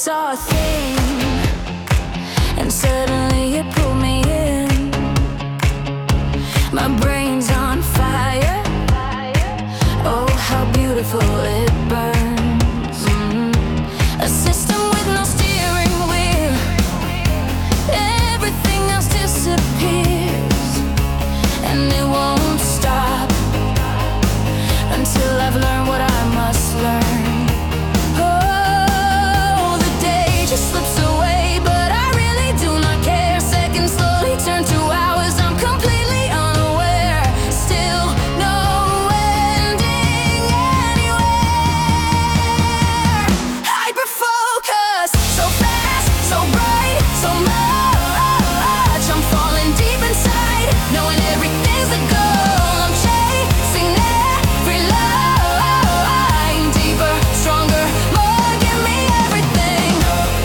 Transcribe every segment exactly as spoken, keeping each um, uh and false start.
saw a thing, and suddenly it pulled me in. My brain's on fire. Oh, how beautiful it burns. mm. A system with no steering wheel. Everything else disappears, and it won't stop until I've learned what I must learn. Slips away, but I really do not care. Seconds slowly turn to hours. I'm completely unaware. Still no ending anywhere. Hyper focus, so fast, so bright, so much. I'm falling deep inside, knowing everything's a goal. I'm chasing every line, deeper, stronger, more. Give me everything.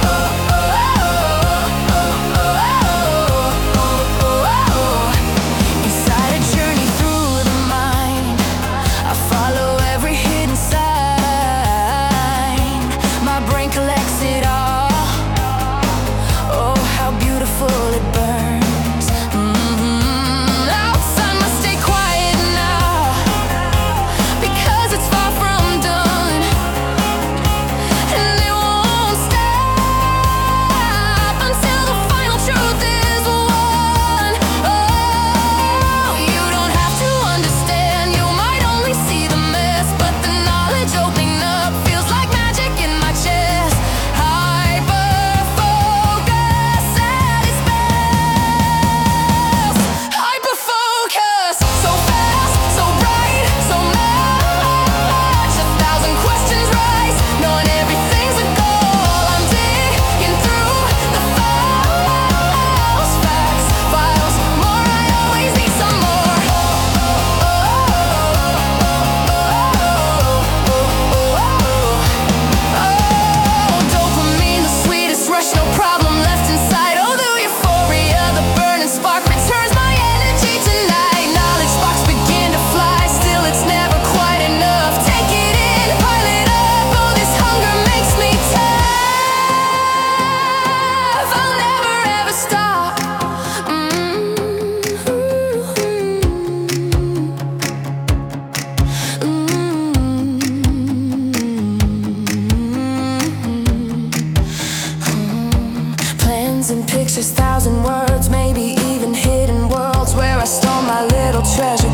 Inside a journey through the mind, I follow every hidden sign. My brain collects it all. Oh, how beautiful it burns. mm-hmm. Outside must stay quiet now, because it's far from done, and it won't stop until the final truth is won. Oh, you don't have to understand. You might only see the mess, but the knowledge opening up feels like magic in my chest. Hyper focus at its best. Hyper focus, so fast, so bright, so much. A thousand questions rise, knowing everything's a goal. I'm digging through the files, facts, files, more. I always need some more. Oh, dopamine, the sweetest rush, no problem left inside. Oh, the euphoria, the burning spark returns my energy tonight. Knowledge sparks begin to fly, still it's never quite enough. Take it in, pile it up. Oh, this hunger makes me tough. I'll never ever stop. Mm-hmm. Plans and pictures, thousand words, maybe even hidden worlds where I stole my little treasure.